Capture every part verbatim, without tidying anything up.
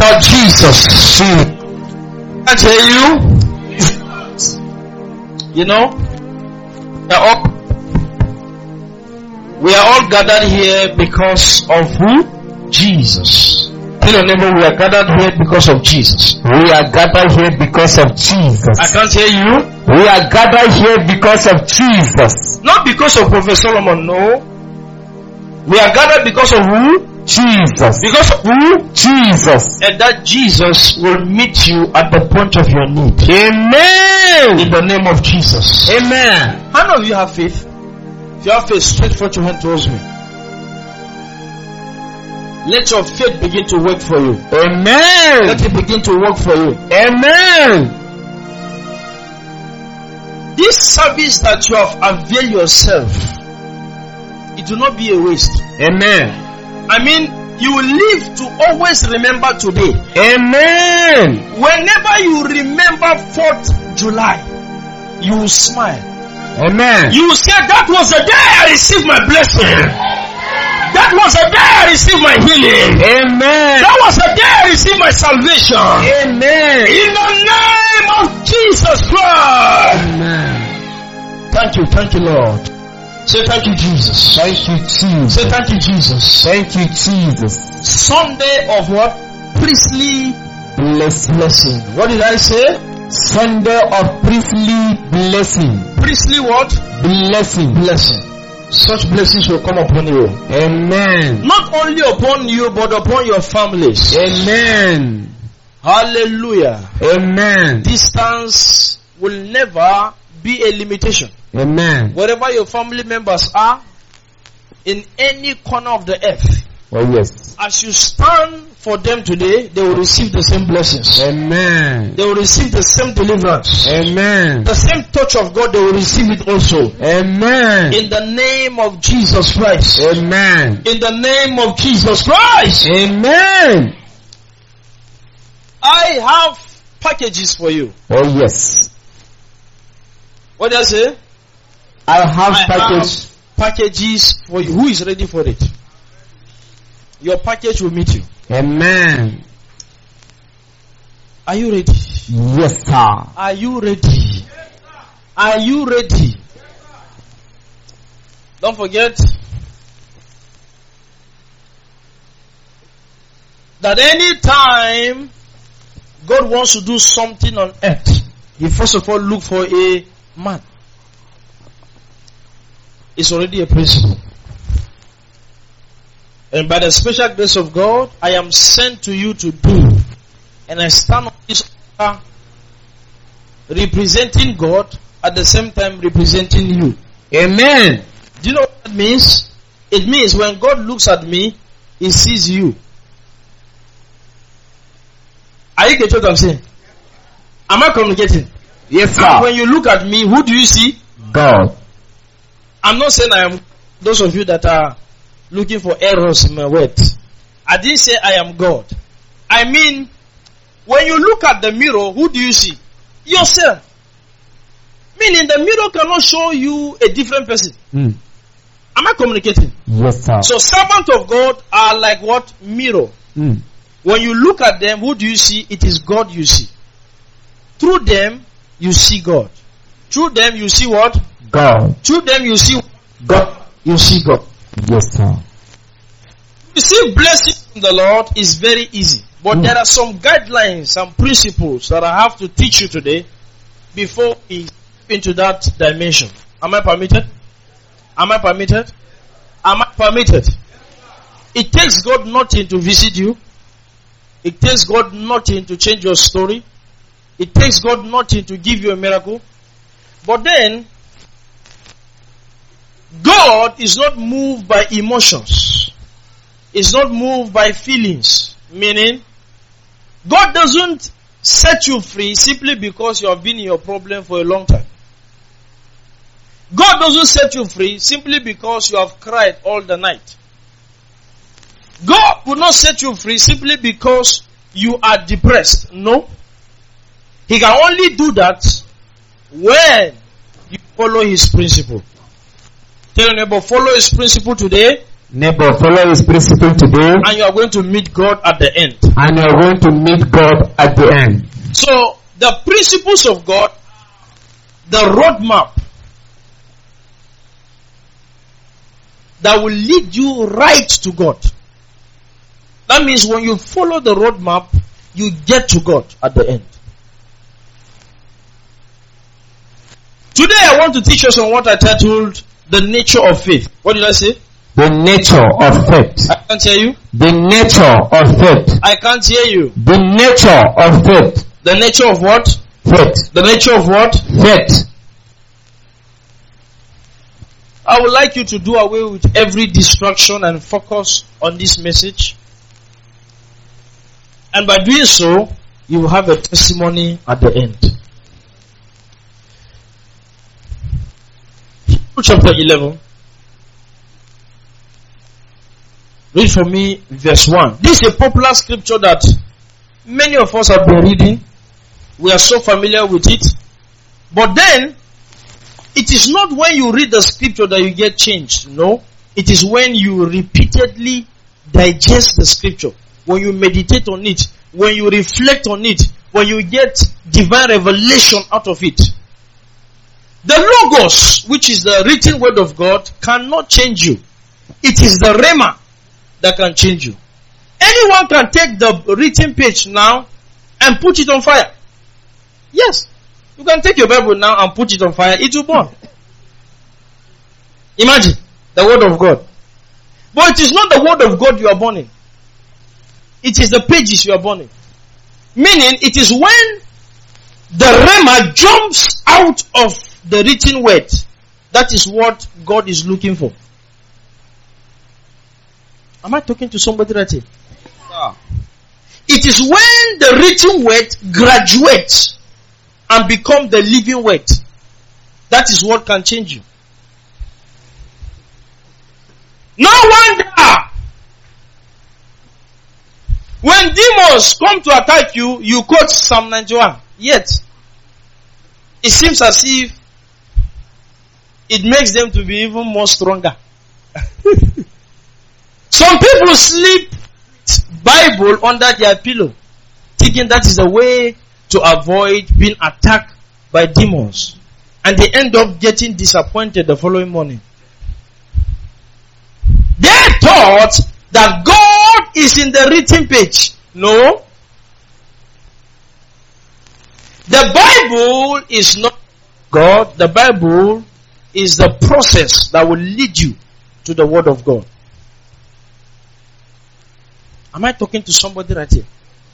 about Jesus. I tell you, you know, we are all, we are all gathered here because of who? Jesus. Tell your neighbor, we are gathered here because of Jesus. We are gathered here because of Jesus. I can't hear you. We are gathered here because of Jesus. Not because of Prophet Solomon, no. We are gathered because of who? Jesus. Because of who? Jesus. And that Jesus will meet you at the point of your need. Amen. In the name of Jesus. Amen. How many of you have faith? If you have faith, stretch forth your hand towards me. Let your faith begin to work for you. Amen. Let it begin to work for you. Amen. This service that you have availed yourself, it will not be a waste. Amen. I mean, you will live to always remember today. Amen. Whenever you remember fourth of July, you will smile. Amen. You will say, that was the day I received my blessing. That was the day I received my healing. Amen. That was the day I received my salvation. Amen. In the name of Jesus Christ. Amen. Thank you, thank you, Lord. Say thank you, Jesus. Thank you, Jesus. Say thank you, Jesus. Thank you, Jesus. Sunday of what? Priestly Blessing. blessing. What did I say? Sunday of priestly blessing. Priestly what? Blessing. Blessing. Such blessings will come upon you. Amen. Not only upon you, but upon your families. Amen. Hallelujah. Amen. Distance will never be a limitation. Amen. Wherever your family members are, in any corner of the earth, oh yes, as you stand for them today, they will receive the same blessings. Amen. They will receive the same deliverance. Amen. The same touch of God, they will receive it also. Amen. In the name of Jesus Christ. Amen. In the name of Jesus Christ. Amen. I have packages for you. Oh yes. What did I say? I have I package. have packages for you. Who is ready for it? Your package will meet you. Amen. Are you ready? Yes, sir. Are you ready? Are you ready? Don't forget that any time God wants to do something on earth, He first of all look for a man. It's already a principle. And by the special grace of God, I am sent to you to do. And I stand on this altar representing God, at the same time representing you. Amen. Do you know what that means? It means when God looks at me, He sees you. Are you getting what I'm saying? Am I communicating? Yes, sir. And when you look at me, who do you see? God. I'm not saying I am, those of you that are looking for errors in my words. I didn't say I am God. I mean, when you look at the mirror, who do you see? Yourself. Meaning the mirror cannot show you a different person. Mm. Am I communicating? Yes, sir. So servants of God are like what? Mirror. Mm. When you look at them, who do you see? It is God you see. Through them, you see God. Through them, you see what? God. Through them, you see God. You see God. Yes, sir. You see, blessing from the Lord is very easy. But mm. there are some guidelines and principles that I have to teach you today before we step into that dimension. Am I permitted? Am I permitted? Am I permitted? It takes God nothing to visit you. It takes God nothing to change your story. It takes God nothing to give you a miracle. But then, God is not moved by emotions. Is not moved by feelings. Meaning, God doesn't set you free simply because you have been in your problem for a long time. God doesn't set you free simply because you have cried all the night. God will not set you free simply because you are depressed. No. He can only do that when you follow His principle. Tell your neighbor, follow His principle today. Neighbor, follow his principle today, and you are going to meet God at the end. and you are going to meet God at the end. So, the principles of God, the roadmap that will lead you right to God. That means when you follow the roadmap, you get to God at the end. Today I want to teach us on what I titled the nature of faith. What did I say? The nature of faith. I can't hear you. The nature of faith. I can't hear you. The nature of faith. The nature of what? Faith. The nature of what? Faith. I would like you to do away with every distraction and focus on this message. And by doing so, you will have a testimony at the end. Hebrews chapter eleven. Read for me verse one. This is a popular scripture that many of us have been reading. We are so familiar with it. But then, it is not when you read the scripture that you get changed. No. It is when you repeatedly digest the scripture. When you meditate on it. When you reflect on it. When you get divine revelation out of it. The Logos, which is the written word of God, cannot change you. It is the Rhema that can change you. Anyone can take the written page now and put it on fire. Yes. You can take your Bible now and put it on fire. It will burn. Imagine the word of God. But it is not the word of God you are burning. It is the pages you are burning. Meaning it is when the Rhema jumps out of the written word. That is what God is looking for. Am I talking to somebody right here? Yeah. It is when the written word graduates and become the living word. That is what can change you. No wonder when demons come to attack you, you quote Psalm ninety-one. Yet, it seems as if it makes them to be even more stronger. Some people sleep Bible under their pillow, thinking that is the way to avoid being attacked by demons. And they end up getting disappointed the following morning. They thought that God is in the written page. No. The Bible is not God. The Bible is the process that will lead you to the Word of God. Am I talking to somebody right here?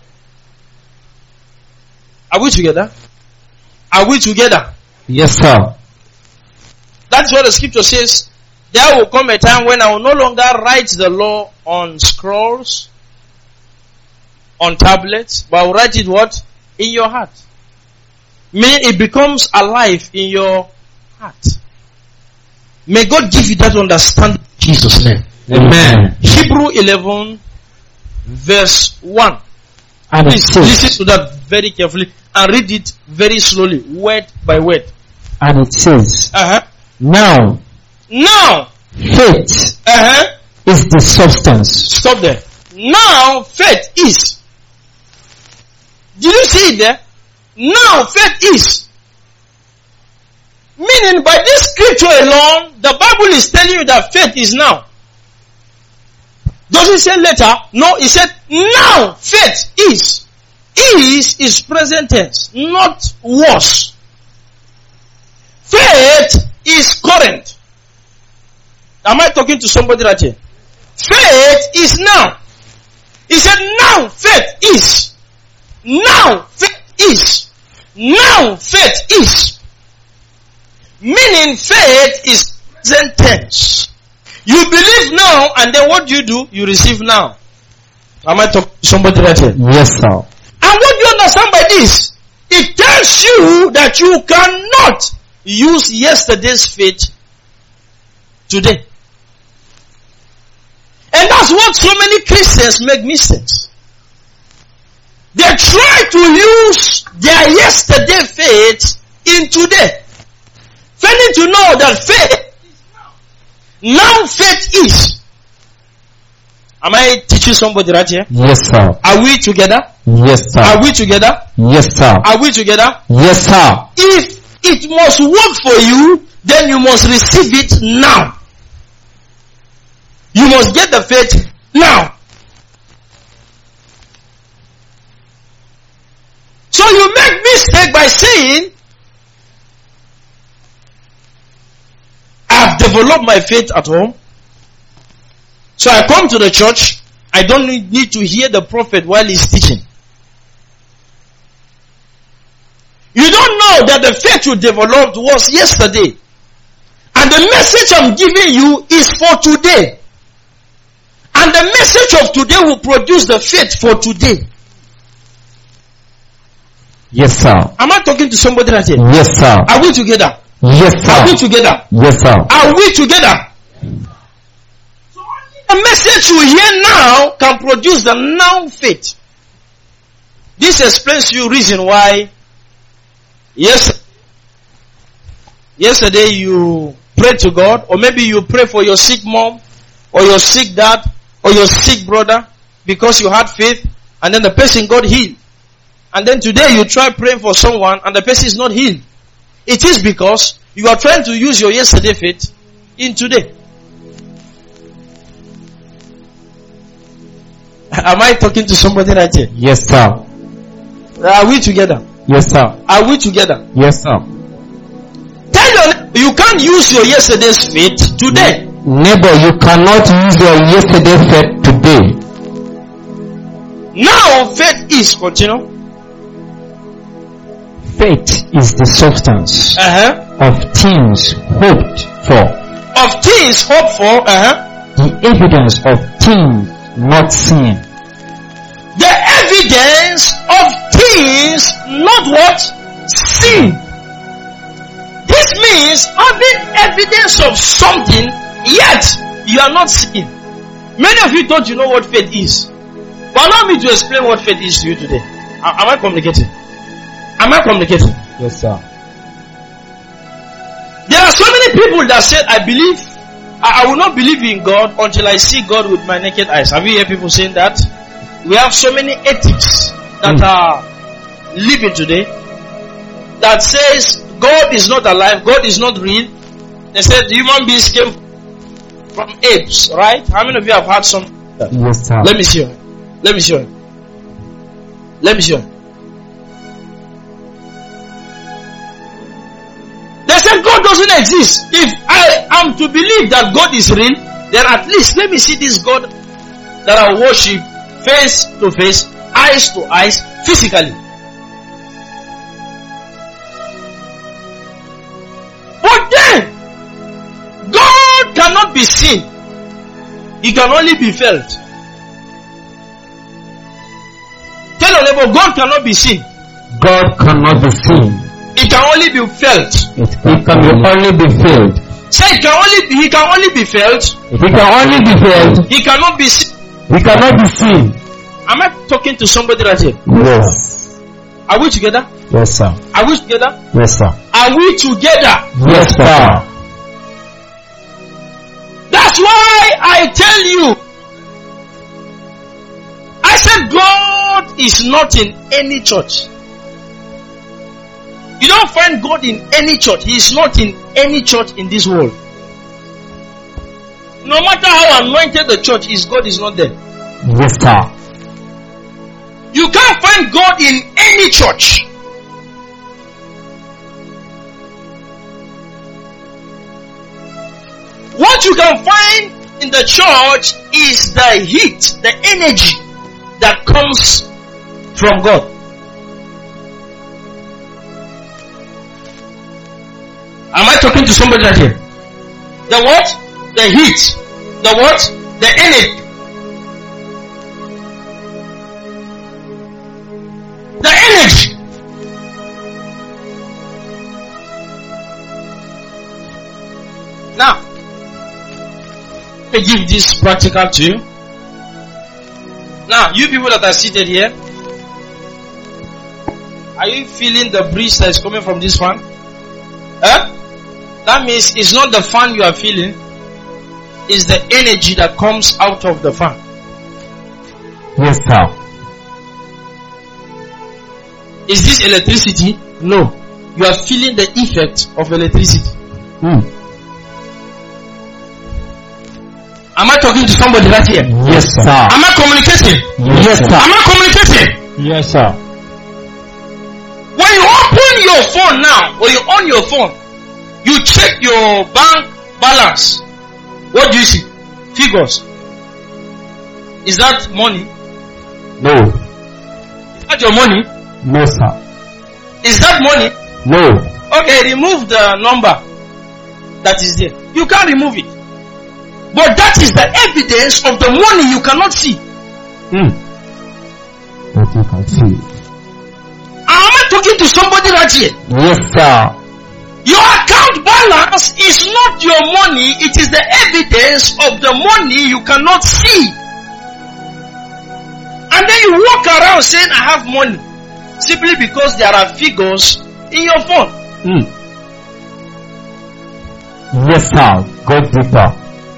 Are we together? Are we together? Yes, sir. That's what the scripture says. There will come a time when I will no longer write the law on scrolls, on tablets, but I will write it what? In your heart. Meaning it becomes alive in your heart. May God give you that understanding in Jesus' name. Amen. Hebrew eleven verse one. And Please it says, listen to that very carefully and read it very slowly, word by word. and it says, Uh-huh. now Now, faith uh-huh. is the substance. Stop there. Now, faith is. Did you see it there? Now, faith is. Meaning, by this scripture alone, the Bible is telling you that faith is now. Doesn't say later. No, it said now faith is. Is is present tense, not was. Faith is current. Am I talking to somebody right here? Faith is now. He said now faith is. Now faith is. Now faith is. Meaning faith is present tense. You believe now, and then what do you do? You receive now. Am I talking to somebody right here? Yes, sir. And what do you understand by this? It tells you that you cannot use yesterday's faith today. And that's what so many Christians make mistakes. They try to use their yesterday faith in today. Failing to know that faith, now faith is. Am I teaching somebody right here? Yes, sir. Are we together? Yes, sir. Are we together? Yes, sir. Are we together? Yes, sir. If it must work for you, then you must receive it now. You must get the faith now. So you make mistake by saying, I've developed my faith at home. So I come to the church. I don't need to hear the prophet while he's teaching. You don't know that the faith you developed was yesterday. And the message I'm giving you is for today. And the message of today will produce the faith for today. Yes, sir. Am I talking to somebody right here? Yes, sir. Are we together? Yes, sir. Are we together? Yes, sir. Are we together? So only the message you hear now can produce the now faith. This explains to you reason why yes, yesterday you prayed to God, or maybe you pray for your sick mom, or your sick dad, or your sick brother, because you had faith, and then the person got healed. And then today you try praying for someone, and the person is not healed. It is because you are trying to use your yesterday faith in today. Am I talking to somebody right here? Yes, sir. Are we together? Yes, sir. Are we together? Yes, sir. Tell your neighbor, you can't use your yesterday's faith today. Neighbor, you cannot use your yesterday faith today. Now faith is, continue. Faith is the substance Uh-huh. of things hoped for, Of things hoped for, uh-huh. the evidence of things not seen. The evidence of things not what? Seen. This means having evidence of something, yet you are not seeing. Many of you thought you know what faith is. But allow me to explain what faith is to you today. Am I communicating? Am I communicating? Yes, sir. There are so many people that said, I believe, I, I will not believe in God until I see God with my naked eyes. Have you heard people saying that? We have so many ethics that mm. are living today that says God is not alive, God is not real. They said human beings came from apes, right? How many of you have heard some? Yes, sir. Let me see you. Let me show you. Let me show you. They said God doesn't exist. If I am to believe that God is real, then at least let me see this God that I worship face to face, eyes to eyes, physically. But then, God cannot be seen. He can only be felt. Tell your neighbor, God cannot be seen. God cannot be seen. It can only be felt. It can, it can only be felt. Say it can only be, he can only be felt. It can only be felt. He cannot be seen. He cannot be seen. Am I talking to somebody right here? Yes. Are we together? Yes, sir. Are we together? Yes, sir. Are we together? Yes, sir. That's why I tell you. I said God is not in any church. You don't find God in any church. He is not in any church in this world. No matter how anointed the church is, God is not there. Yes, sir. You can't find God in any church. What you can find in the church is the heat, the energy that comes from God. Am I talking to somebody right here? The what? The heat. The what? The energy. The energy. Now, let me give this practical to you. Now, you people that are seated here, are you feeling the breeze that is coming from this fan? Huh? That means it's not the fan you are feeling, it's the energy that comes out of the fan. Yes, sir. Is this electricity? No. You are feeling the effect of electricity. Hmm. Am I talking to somebody right here? Yes, sir. Am I communicating? Yes, sir. Am I communicating? Yes, sir. When you open your phone now, or you on your phone, you check your bank balance. What do you see? Figures. Is that money? No. Is that your money? No, sir. Is that money? No. Okay, remove the number that is there. You can't remove it. But that is the evidence of the money you cannot see. Hmm. But you can see. Am I talking to somebody right here? Yes, sir. Your account balance is not your money, it is the evidence of the money you cannot see. And then you walk around saying, I have money. Simply because there are figures in your phone. Hmm. Yes, sir. Go deeper.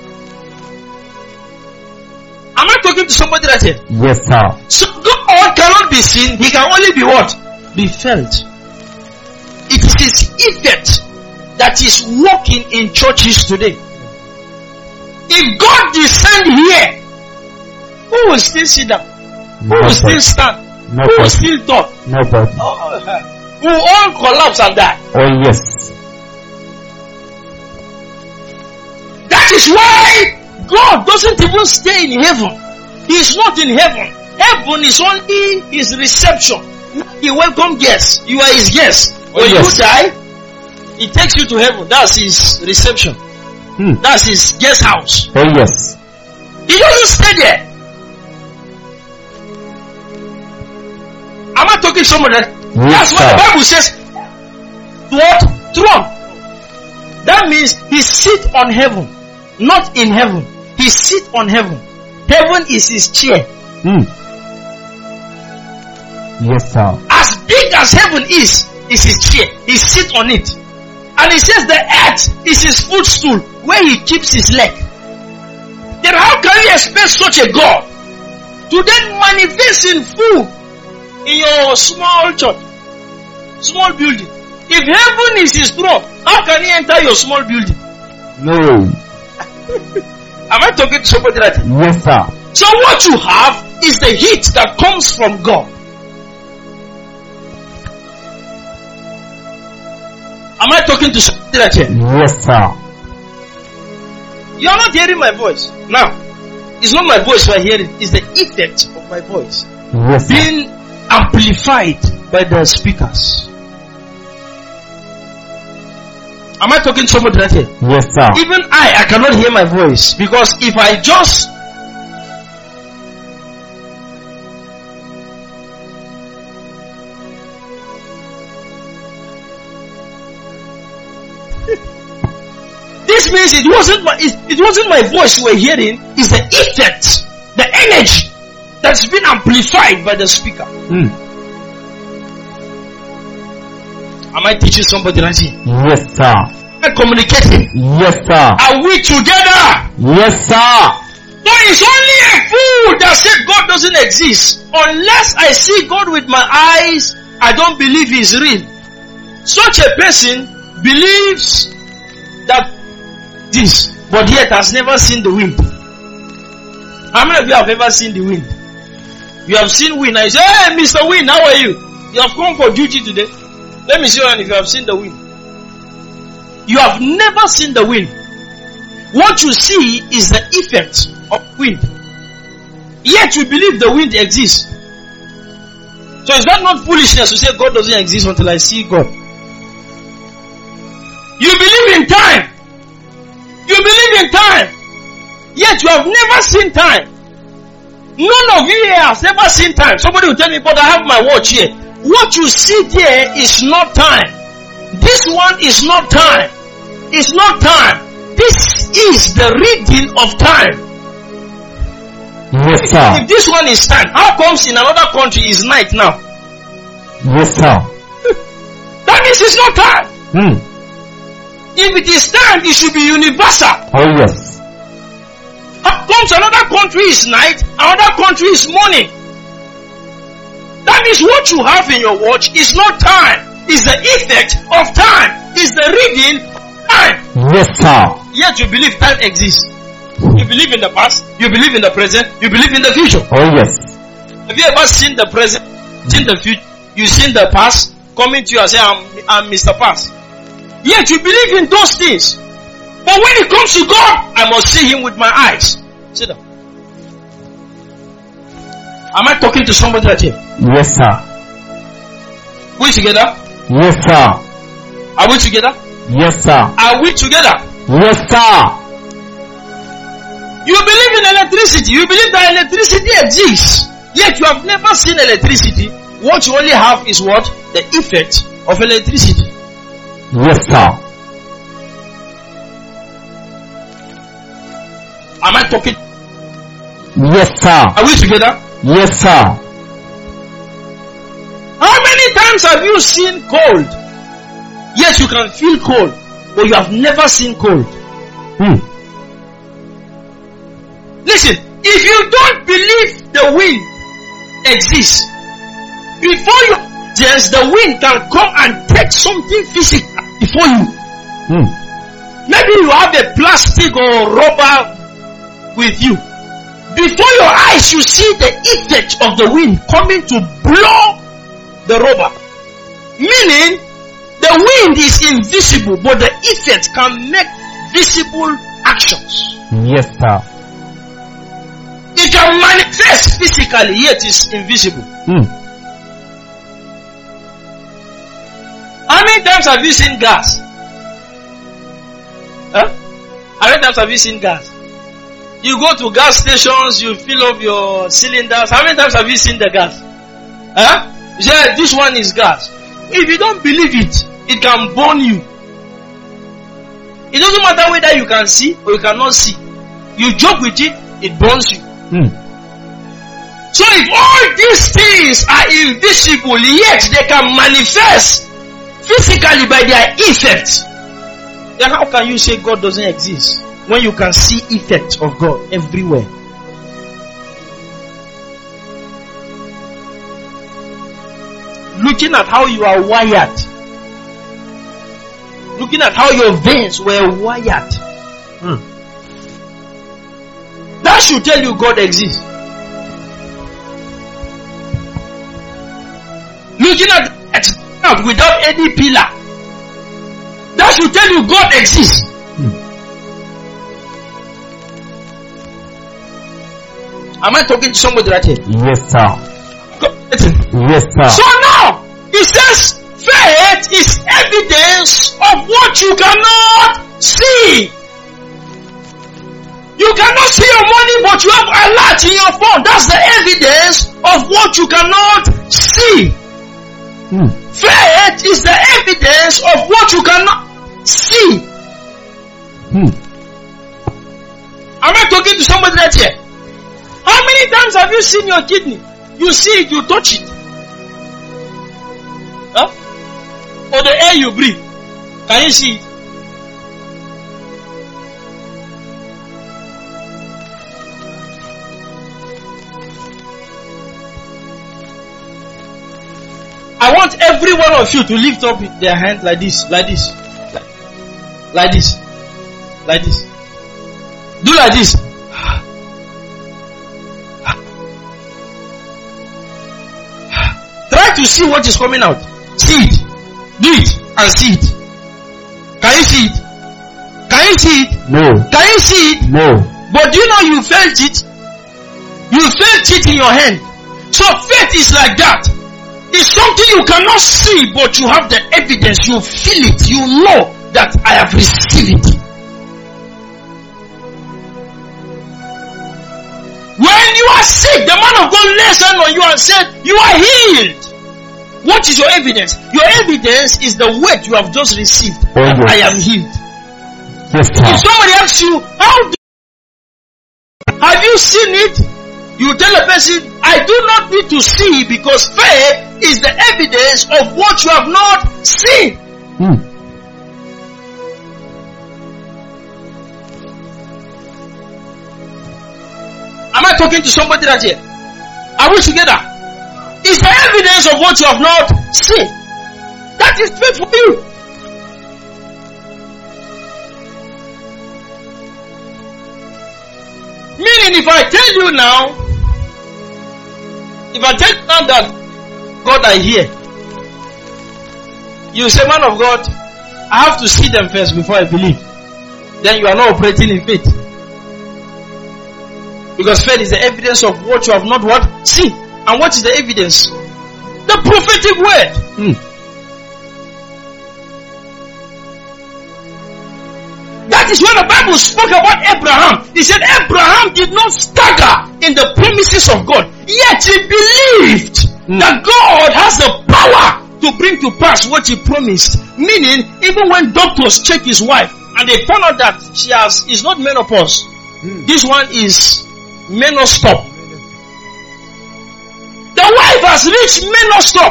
Am I talking to somebody right here? Yes, sir. So God cannot be seen, He can only be what? Be felt. It is His effect that is working in churches today. If God descend here, who will still sit down? Who will still stand? Who will Nobody. still talk? Nobody. Oh, we will all collapse and die. Oh, yes. That is why God doesn't even stay in heaven. He is not in heaven. Heaven is only His reception. He welcome guests. You are His guest. When yes. you die, He takes you to heaven. That's His reception. Hmm. That's His guest house. Oh, yes. He doesn't stay there. Am I talking to somebody? Yes, That's what sir. the Bible says. What? Throne. That means He sit on heaven. Not in heaven. He sit on heaven. Heaven is His chair. Hmm. Yes, sir. As big as heaven is, is His chair. He sit on it. And He says the earth is His footstool where He keeps His leg. Then how can you expect such a God to then manifest in full in your small church, small building? If heaven is His throne, how can He enter your small building? No. Am I talking to somebody right here? Yes, sir. So what you have is the heat that comes from God. Am I talking to somebody right here? Yes, sir. You are not hearing my voice. Now, it's not my voice you are hearing, it's the effect of my voice Yes, sir. being amplified by the speakers. Am I talking to somebody right here? Yes, sir. Even I, I cannot hear my voice because if I just this means it wasn't my it, it wasn't my voice you were hearing, it's the effect, the energy that's been amplified by the speaker. Hmm. Am I teaching somebody right here? Yes, sir. Am I communicating? Yes, sir. Are we together? Yes, sir. No, it's only a fool that said God doesn't exist. Unless I see God with my eyes, I don't believe He's real. Such a person believes that this, but yet has never seen the wind. How many of you have ever seen the wind? You have seen wind and you say, hey, Mister Wind, how are you? You have come for duty today. Let me see if you have seen the wind. You have never seen the wind. What you see is the effect of wind. Yet you believe the wind exists. So is that not foolishness to say God doesn't exist until I see God? You believe in time. You believe in time. Yet you have never seen time. None of you here has ever seen time. Somebody will tell me, but I have my watch here. What you see there is not time. This one is not time. It's not time. This is the reading of time. Yes, sir. If this one is time, how comes in another country is night now? Yes, sir. That means it's not time. Hmm. If it is time, it should be universal. Oh, yes. How comes another country is night, another country is morning? That means what you have in your watch is not time. It's the effect of time. It's the reading of time. Yes, sir. Yet you believe time exists. You believe in the past, you believe in the present, you believe in the future. Oh, yes. Have you ever seen the present, seen the future? You seen the past coming to you and say, I'm, I'm Mister Past. Yet you believe in those things. But when it comes to God, I must see Him with my eyes. Sit down. Am I talking to somebody right here? Yes, sir. We together? Yes, sir. Are we together? Yes, sir. Are we together? Yes, sir. You believe in electricity. You believe that electricity exists. Yet you have never seen electricity. What you only have is what? The effect of electricity. Yes, sir. Am I talking? Yes, sir. Are we together? Yes, sir. How many times have you seen cold? Yes, you can feel cold, but you have never seen cold. Hmm. Listen, if you don't believe the wind exists, before you just the wind can come and take something physical before you. Hmm. Maybe you have a plastic or rubber with you. Before your eyes, you see the effect of the wind coming to blow the rubber. Meaning, the wind is invisible, but the effect can make visible actions. Yes, sir. It can manifest physically, yet is invisible. Hmm. How many times have you seen gas? Huh? How many times have you seen gas? You go to gas stations, you fill up your cylinders. How many times have you seen the gas? Huh? You say, this one is gas. If you don't believe it, it can burn you. It doesn't matter whether you can see or you cannot see. You joke with it, it burns you. Hmm. So if all these things are invisible, yet they can manifest physically by their effect, then how can you say God doesn't exist when you can see effect of God everywhere? Looking at how you are wired, looking at how your veins were wired, Hmm. that should tell you God exists. Looking at it without any pillar, that should tell you God exists. Hmm. Am I talking to somebody right here? Yes, sir. Yes, sir. So now, it says faith is evidence of what you cannot see. You cannot see your money, but you have alert in your phone. That's the evidence of what you cannot see. Hmm. Faith is the evidence of what you cannot see. Hmm. Am I talking to somebody right here? How many times have you seen your kidney? You see it, you touch it. Huh? Or the air you breathe. Can you see it? I want every one of you to lift up their hand like this, like this, like, like this, like this. Do like this. Try to see what is coming out. See it. Do it and see it. Can you see it? Can you see it? No. Can you see it? No. But do you know you felt it? You felt it in your hand. So faith is like that. It's something you cannot see, but you have the evidence. You feel it. You know that I have received it. When you are sick, the man of God lays hand on you and said, you are healed. What is your evidence? Your evidence is the word you have just received. Oh, That yes. I am healed. Yes, If sir. somebody asks you, how do have you seen it? You tell a person, I do not need to see, because faith is the evidence of what you have not seen. Hmm. Am I talking to somebody right here? Are we together? It's the evidence of what you have not seen. That is faith for you. Meaning, if I tell you now, if I tell you now that God I hear, you say, man of God, I have to see them first before I believe. Then you are not operating in faith. Because faith is the evidence of what you have not what seen. And what is the evidence? The prophetic word. Hmm. That is when the Bible spoke about Abraham. He said Abraham did not stagger in the promises of God. Yet he believed hmm. that God has the power to bring to pass what he promised. Meaning, even when doctors check his wife and they found out that she has is not menopause, hmm. this one is menostop. The wife has reached menostop,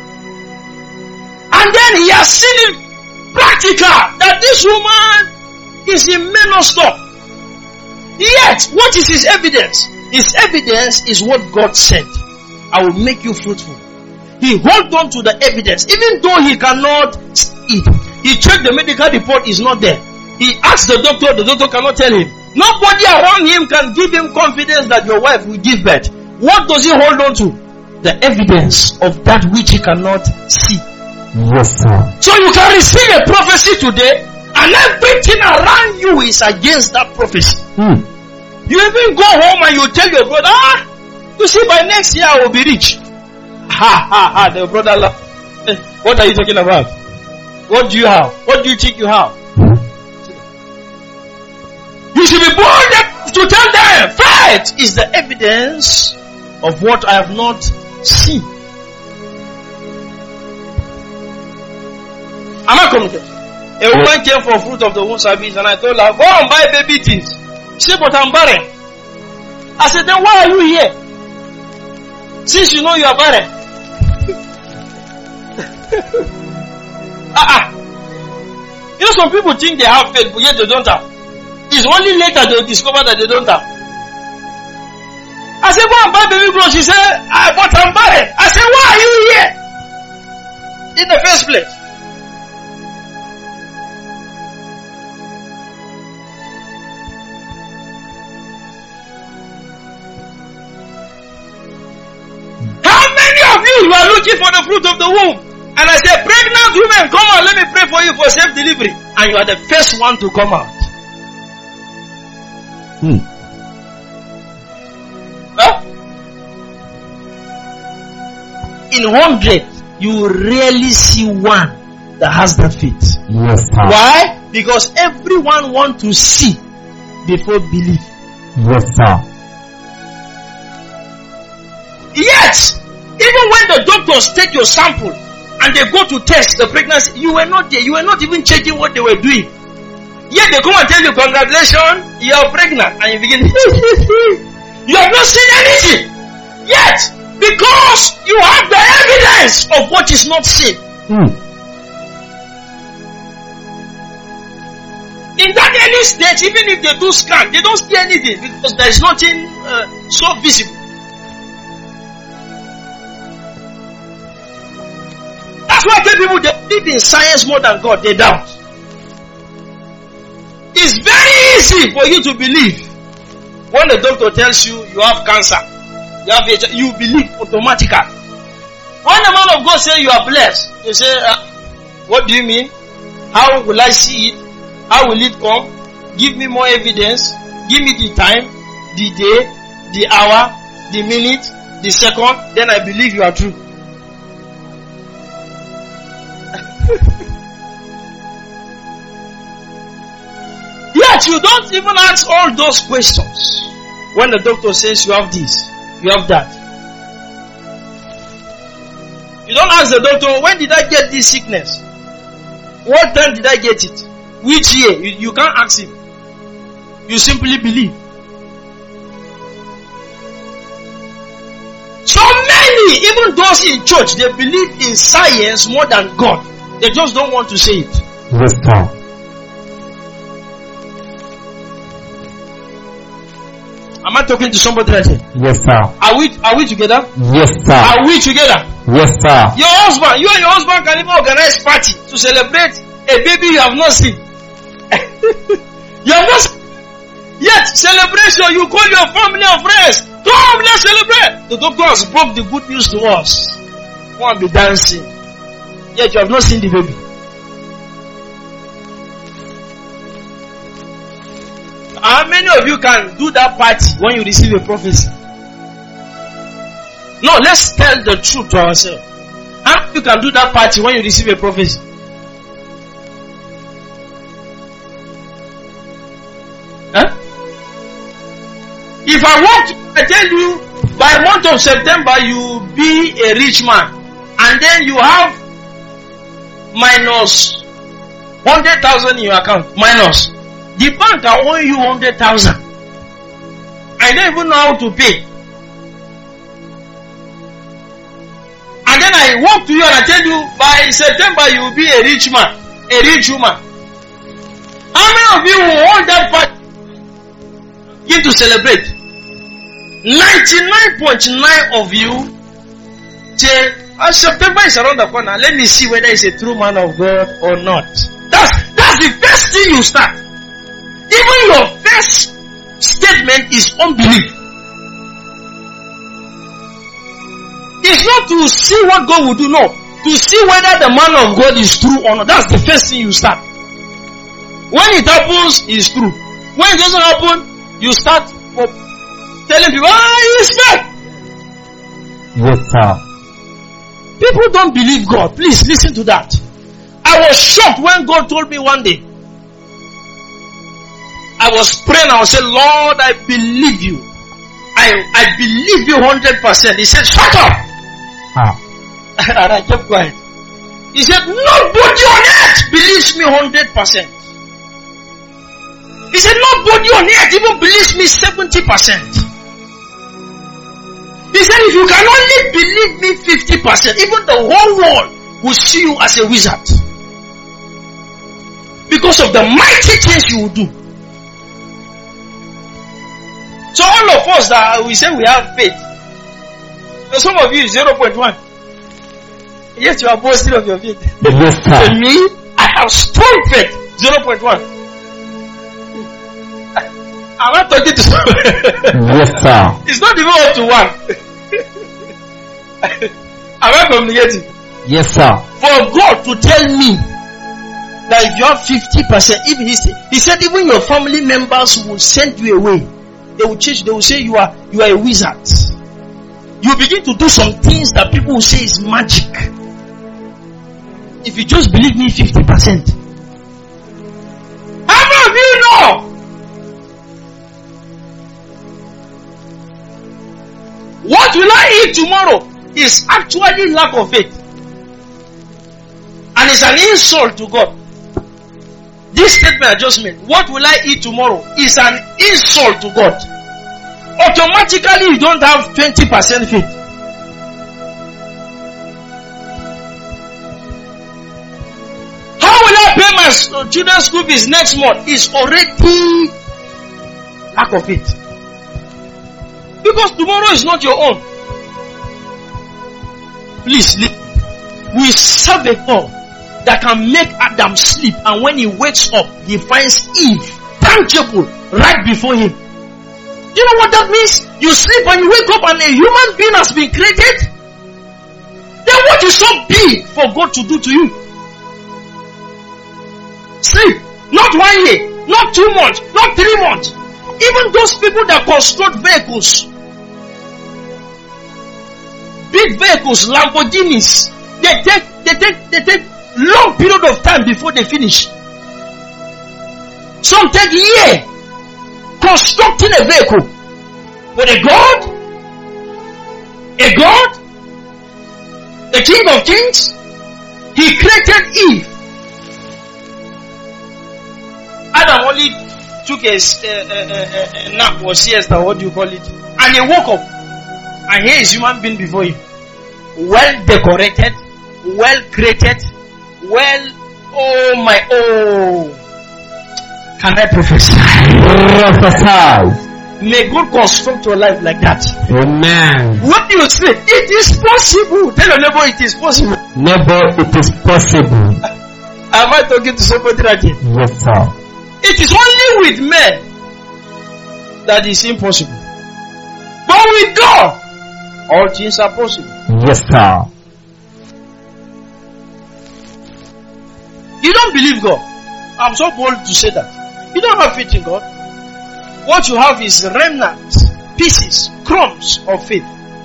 and then he has seen it practical that this woman is in menostop. Yet, what is his evidence? His evidence is what God said. I will make you fruitful. He hold on to the evidence, even though he cannot eat. He checked the medical report, is not there. He asked the doctor, the doctor cannot tell him. Nobody around him can give him confidence that your wife will give birth. What does he hold on to? The evidence of that which he cannot see. Yes, sir. So you can receive a prophecy today, and everything around you is against that prophecy. Hmm. You even go home and you tell your brother, ah, you see, by next year I will be rich. Ha ha ha, the brother laughed. What are you talking about? What do you have? What do you think you have? You should be bold to tell them, faith is the evidence of what I have not seen. Am I communicating? A woman came for fruit of the womb service and I told her, go and buy baby things. She said, but I'm barren. I said, then why are you here? Since you know you are barren. uh-uh. You know, some people think they have faith, but yet they don't have. It's only later they discover that they don't have. I said, go and buy baby clothes. She said, I bought I'm barren. I said, why are you here? In the first place. How many of you are looking for the fruit of the womb? And I said, pregnant women, come on, let me pray for you for safe delivery. And you are the first one to come out. Hmm. Huh? In hundred, you rarely see one that has that faith. Yes, sir. Why? Because everyone wants to see before believe. Yes, sir. Yet, even when the doctors take your sample and they go to test the pregnancy, you were not there. You were not even checking what they were doing. Yet they come and tell you, congratulations, you are pregnant. And you begin, you have not seen anything. Yet, because you have the evidence of what is not seen. Hmm. In that early stage, even if they do scan, they don't see anything because there is nothing uh, so visible. That's why I tell people they believe in science more than God. They doubt. It's very easy for you to believe when the doctor tells you you have cancer, you have H I V, you believe automatically. When the man of God says you are blessed, you say, uh, what do you mean? How will I see it? How will it come? Give me more evidence. Give me the time, the day, the hour, the minute, the second. Then I believe you are true. Yet you don't even ask all those questions. When the doctor says you have this, you have that. You don't ask the doctor, when did I get this sickness? What time did I get it? Which year? You, you can't ask him. You simply believe. So many, even those in church, they believe in science more than God. They just don't want to say it. Yes, sir. Am I talking to somebody right here? Yes, sir. Are we are we together? Yes, sir. Are we together? Yes, sir. Your husband, you and your husband can even organize party to celebrate a baby you have not seen. You have not seen. Yet celebration, you call your family and friends. Come, let's celebrate. The doctor has broke the good news to us. One be dancing. Yet you have not seen the baby. How many of you can do that party when you receive a prophecy? No, let's tell the truth to ourselves. How many of you can do that party when you receive a prophecy? Huh? If I want to I tell you, by month of September you will be a rich man, and then you have minus one hundred thousand in your account, minus. The bank can owe you one hundred thousand. I don't even know how to pay. And then I walk to you and I tell you, by September you will be a rich man, a rich woman. How many of you will hold that part begin to celebrate? ninety-nine point nine of you say, oh, September is around the corner. Let me see whether he's a true man of God or not. That's, that's the first thing you start. Even your first statement is unbelief. It's not to see what God will do, no. To see whether the man of God is true or not. That's the first thing you start. When it happens, it's true. When it doesn't happen, you start telling people, ah, he's fake. Yes, sir. People don't believe God. Please listen to that. I was shocked when God told me one day. I was praying, I was saying, Lord, I believe you. I I believe you one hundred percent. He said, shut up. Ah. And I kept quiet. He said, nobody on earth believes me one hundred percent. He said, nobody on earth even believes me seventy percent. He said, if you can only believe me fifty percent, even the whole world will see you as a wizard. Because of the mighty things you will do. So all of us that we say we have faith, so some of you zero point one. Yes, you are boasting of your faith. Yes, sir. And me, I have strong faith, zero point one. I'm not talking to someone. Yes, sir. It's not even up to one. Am I communicating? Yes, sir. For God to tell me that if you have fifty percent, if he said, he said even your family members will send you away. They will change, they will say you are you are a wizard. You begin to do some things that people will say is magic. If you just believe me fifty percent. How many of you know? What will I eat tomorrow is actually lack of faith. And it's an insult to God. This statement I just made, what will I eat tomorrow, is an insult to God. Automatically you don't have twenty percent faith. How will I pay my children's school fees next month? Is already lack of faith. Because tomorrow is not your own. Please, we serve a God that can make Adam sleep, and when he wakes up, he finds Eve tangible right before him. You know what that means? You sleep and you wake up and a human being has been created. Then what is so big for God to do to you? Sleep. Not one year, not two months, not three months. Even those people that construct vehicles, big vehicles, Lamborghinis, they take, they take, they take long period of time before they finish. Some take a year constructing a vehicle. But a God, a God, the King of Kings, he created Eve. Adam only took a, a, a, a nap or siesta, what do you call it? And he woke up. And here is human being before him. Well decorated, well created, well, oh my, oh. Can I prophesy? Prophesy. May God construct your life like that. Amen. When you say, it is possible. Tell your neighbor it is possible. Neighbor, it is possible. Am I talking to somebody right here? Yes, sir. It is only with men that is impossible. But with God, all things are possible. Yes, sir. You don't believe God. I'm so bold to say that. You don't have faith in God. What you have is remnants, pieces, crumbs of faith.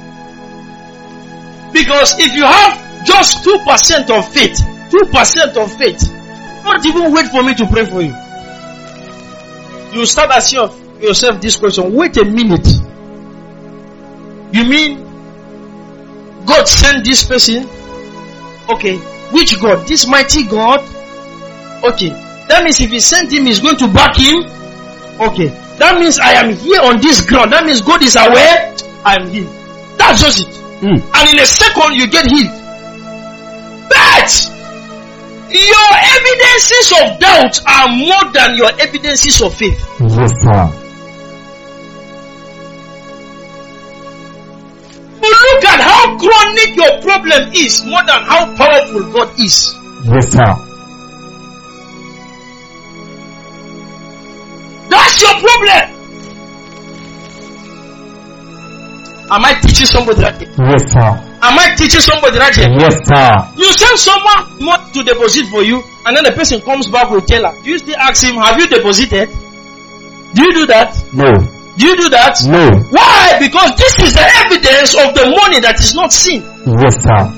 Because if you have just two percent of faith, two percent of faith, don't even wait for me to pray for you. You start asking yourself this question, wait a minute. You mean God sent this person? Okay. Which God? This mighty God? Okay. That means if he sent him, he's going to back him? Okay. That means I am here on this ground. That means God is aware I am healed. That's just it. Mm. And in a second you get healed. But your evidences of doubt are more than your evidences of faith. Yes, sir. You look at how chronic your problem is more than how powerful God is. Yes, sir. That's your problem. Am I teaching somebody right here? Yes, sir. Am I teaching somebody right here? Yes, sir. You send someone money to deposit for you, and then the person comes back with teller. Do you still ask him, have you deposited? Do you do that? No. Do you do that? No. Why? Because this is the evidence of the money that is not seen. Yes, sir.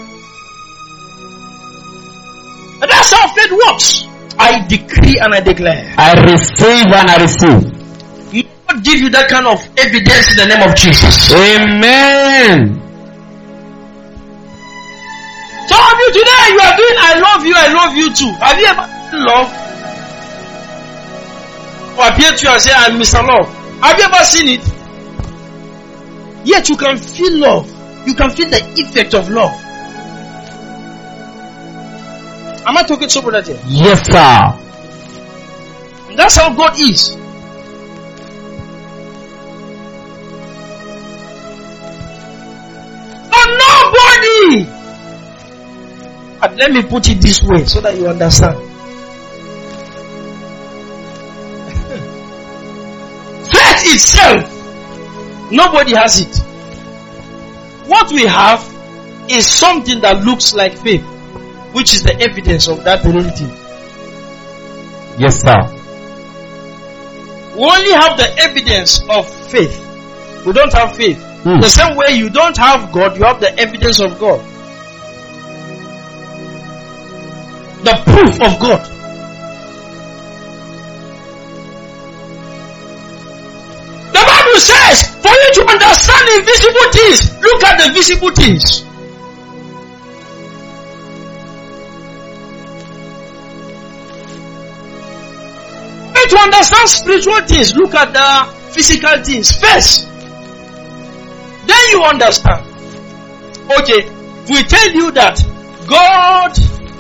And that's how faith works. I decree and I declare. I receive and I receive. He will not give you that kind of evidence in the name of Jesus. Amen. Some of you today, you are doing I love you, I love you too. Have you ever seen love? Or appear to you and say, I'm Mister Love. Have you ever seen it? Yet you can feel love. You can feel the effect of love. Am I talking to somebody here? Yes, sir. That's how God is. But nobody. And let me put it this way so that you understand. Faith itself, nobody has it. What we have is something that looks like faith, which is the evidence of that reality. Yes, sir. We only have the evidence of faith. We don't have faith. Mm. The same way you don't have God, you have the evidence of God. The proof of God. The Bible says, for you to understand invisible things, look at the visible things. To understand spiritual things, look at the physical things first. Then you understand. Okay, we tell you that God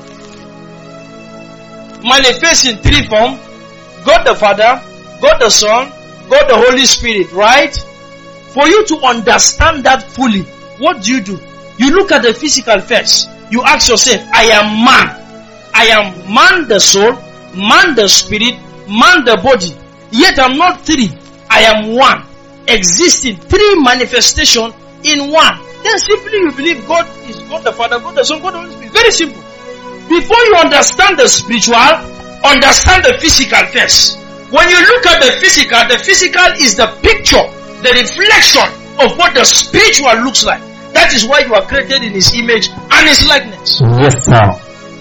manifests in three forms. God the Father, God the Son, God the Holy Spirit, right? For you to understand that fully, what do you do? You look at the physical first. You ask yourself, I am man. I am man the soul, man the spirit, man the body. Yet I'm not three. I am one. Existing three manifestations in one. Then simply you believe God is God the Father, God the Son, God the Holy Spirit. Very simple. Before you understand the spiritual, understand the physical first. When you look at the physical, the physical is the picture, the reflection of what the spiritual looks like. That is why you are created in His image and His likeness. Yes, sir.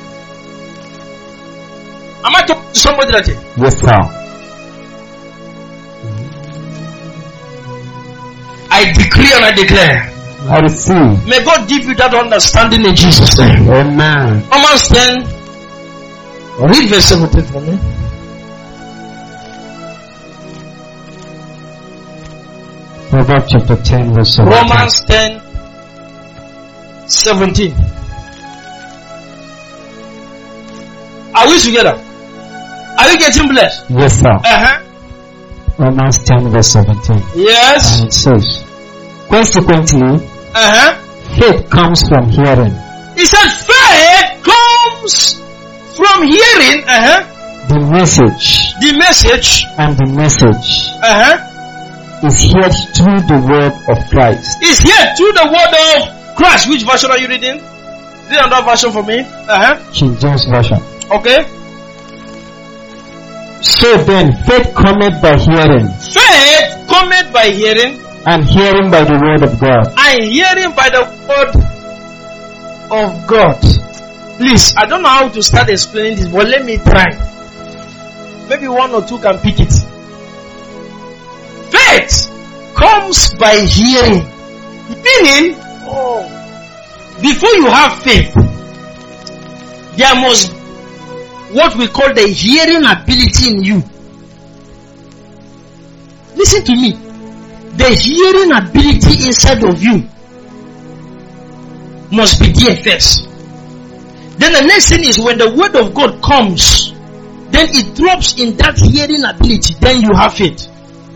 Am I talking to somebody that day? Yes, sir. I decree and I declare. I receive. May God give you that understanding in Jesus' name. Amen. Romans ten. Read verse seventeen for me. Proverbs chapter ten, verse seventeen. Romans ten. seventeen. Are we together? Are we getting blessed? Yes, sir. Uh-huh. Romans ten verse seventeen. Yes. And it says, consequently, Uh-huh. faith comes from hearing. He said faith comes from hearing uh-huh, The message the message and the message uh-huh, is heard through the word of Christ. is here through the word of Christ. Which version are you reading? Read another version for me. Uh-huh. King James Version. Okay. So then, faith cometh by hearing, Faith cometh by hearing, and hearing by the word of God. and hearing by the word of God. Please, I don't know how to start explaining this, but let me try. Maybe one or two can pick it. Faith comes by hearing. Meaning, oh, before you have faith, there must what we call the hearing ability in you. Listen to me. The hearing ability inside of you must be there first. Then the next thing is when the word of God comes, then it drops in that hearing ability. Then you have faith.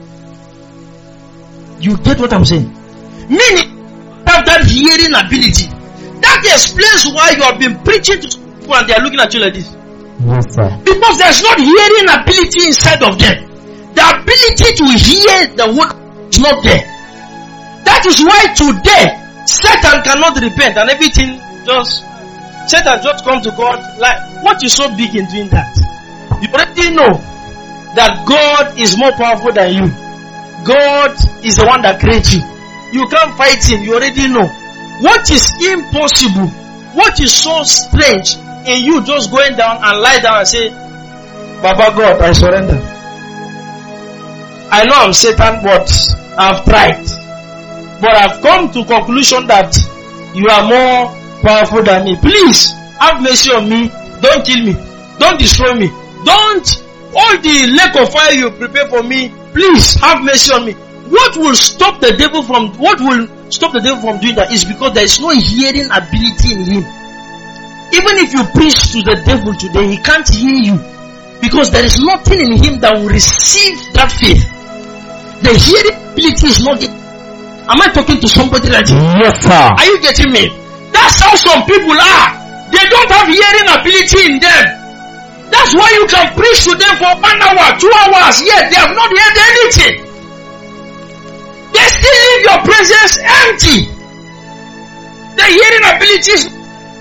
You get what I'm saying? Meaning, have that hearing ability. That explains why you have been preaching to people and they are looking at you like this. Yes, sir. Because there's not hearing ability inside of them. The ability to hear the word is not there. That is why today Satan cannot repent and everything just Satan just come to God like, what is so big in doing that? You already know that God is more powerful than you. God is the one that created you. You can't fight him. You already know. What is impossible, what is so strange in you just going down and lie down and say, Baba God, I surrender. I know I'm Satan, but I've tried. But I've come to conclusion that you are more powerful than me. Please, have mercy on me. Don't kill me. Don't destroy me. Don't, all the lake of fire you prepare for me, please have mercy on me. What will stop the devil from, what will stop the devil from doing that is because there is no hearing ability in him. Even if you preach to the devil today, he can't hear you. Because there is nothing in him that will receive that faith. The hearing ability is not it. Am I talking to somebody like this? Yes, sir. Are you getting me? That's how some people are. They don't have hearing ability in them. That's why you can preach to them for one hour, two hours, yet they have not heard anything. They still leave your presence empty. The hearing ability is...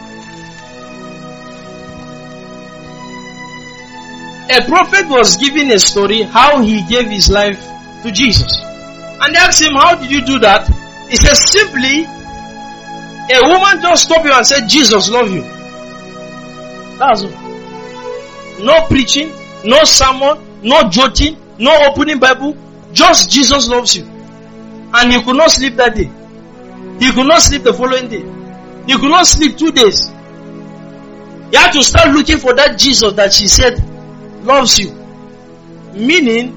A prophet was giving a story how he gave his life to Jesus. And they asked him, how did you do that? He said, simply, a woman just stopped you and said, Jesus loves you. That's all. No preaching, no sermon, no jotting, no opening Bible. Just Jesus loves you. And he could not sleep that day. He could not sleep the following day. He could not sleep two days. He had to start looking for that Jesus that she said loves you. Meaning,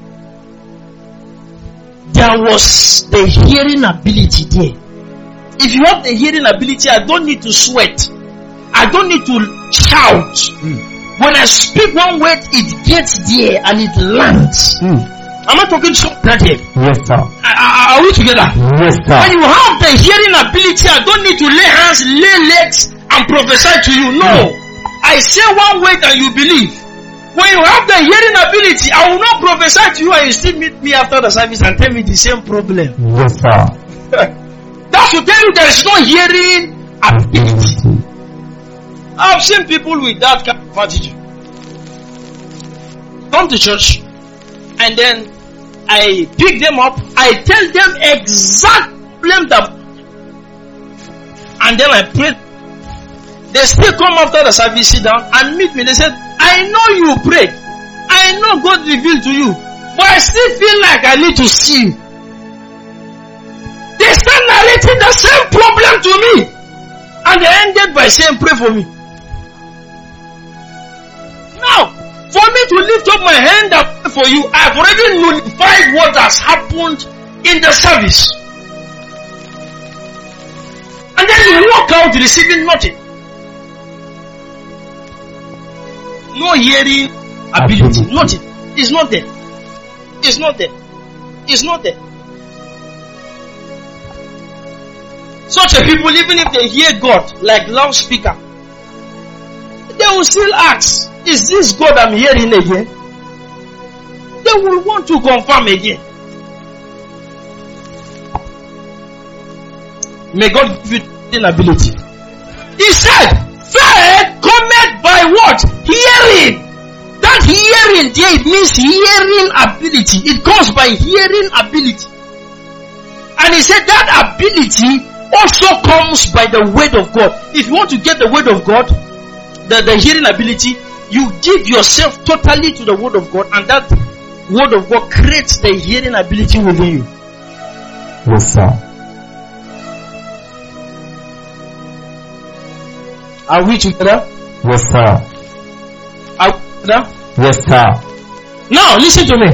there was the hearing ability there. If you have the hearing ability, I don't need to sweat. I don't need to shout. Mm. When I speak one word, it gets there and it lands. Mm. Am I talking to that here? Yes, sir. Are, are we together? Yes, sir. When you have the hearing ability, I don't need to lay hands, lay legs, and prophesy to you. No. Mm. I say one word and you believe. When you have the hearing ability, I will not prophesy to you and you still meet me after the service and tell me the same problem. Yes, sir. That's to tell you there is no hearing ability. I've seen people with that kind of attitude come to church and then I pick them up, I tell them exact problem that, and then I pray. They still come after the service, sit down and meet me. They said, I know you prayed, I know God revealed to you, but I still feel like I need to see you. They start narrating the same problem to me and they ended by saying, pray for me. Now, for me to lift up my hand and pray for you, I've already notified what has happened in the service. And then you walk out receiving nothing. No hearing ability. Nothing. It's not there. It's not there. It's not there. Such a people, even if they hear God like loudspeaker, they will still ask, is this God I'm hearing again? They will want to confirm again. May God give you the ability. He said, faith cometh by what? Hearing. That hearing there, it means hearing ability. It comes by hearing ability. And he said that ability also comes by the word of God. If you want to get the word of God, the, the hearing ability, you give yourself totally to the word of God, and that word of God creates the hearing ability within you. Yes, sir. Are we together? Yes, sir. Are we together? Yes, sir. Now listen to me.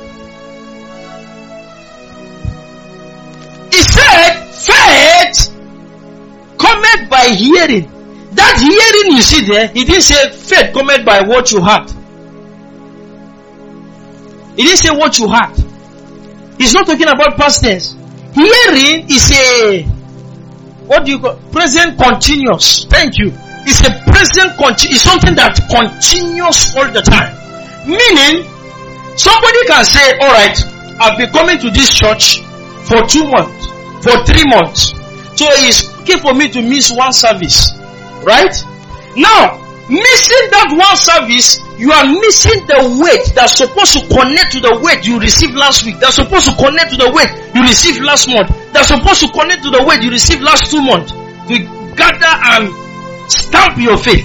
He said, faith cometh by hearing. That hearing you see there, he didn't say faith cometh by what you heard. He didn't say what you heard. He's not talking about past tense. Hearing is a, what do you call, present continuous. Thank you. It's a present continuous. It's something that continues all the time. Meaning, somebody can say, alright, I've been coming to this church for two months, for three months. So it's okay for me to miss one service. Right? Now, missing that one service, you are missing the weight that's supposed to connect to the weight you received last week. That's supposed to connect to the weight you received last month. That's supposed to connect to the weight you received last two months. To gather and stamp your faith.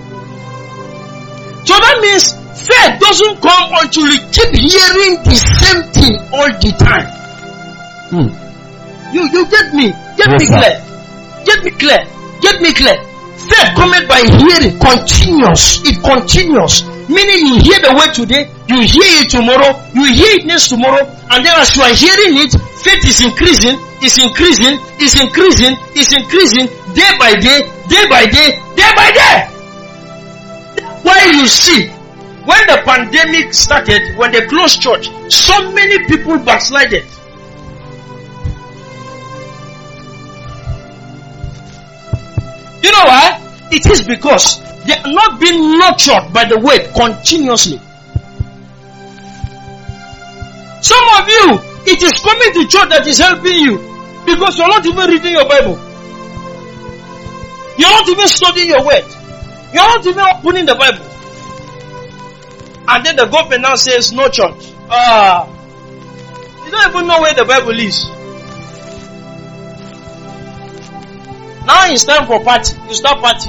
So that means faith doesn't come until you keep hearing the same thing all the time. Hmm. You, you get me? Get Yes, me sir. clear. Get me clear. Get me clear. Faith cometh by hearing, continuous. It continues. Meaning you hear the word today, you hear it tomorrow, you hear it next tomorrow, and then as you are hearing it, faith is increasing, is increasing, is increasing, is increasing, day by day, day by day, day by day. Why you see, when the pandemic started, when they closed church, so many people backslided. You know why? It is because they are not being nurtured by the word continuously. Some of you, it is coming to church that is helping you because you're not even reading your Bible. You're not even studying your word. You're not even opening the Bible. And then the government now says no church. Ah, you don't even know where the Bible is. Now it's time for party. You start party.